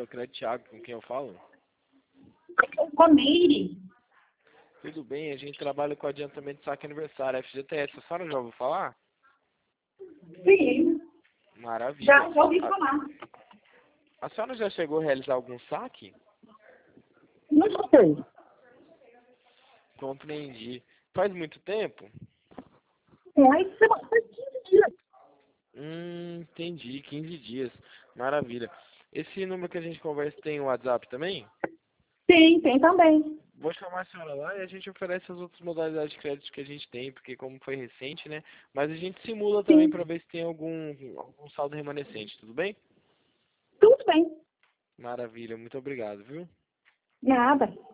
sou o Thiago, com quem eu falo? Comeire? Tudo bem, a gente trabalha com adiantamento de saque aniversário, FGTS. A senhora já ouviu falar? Sim, Maravilha. já ouvi falar. A senhora já chegou a realizar algum saque? Não sei. Compreendi. Faz muito tempo? Mas faz 15 dias. Entendi. 15 dias. Maravilha. Esse número que a gente conversa tem o WhatsApp também? Sim, tem também. Vou chamar a senhora lá e a gente oferece as outras modalidades de crédito que a gente tem, porque como foi recente, né? Mas a gente simula também Sim, para ver se tem algum saldo remanescente, tudo bem? tudo bem. Maravilha, muito obrigado, viu? Nada.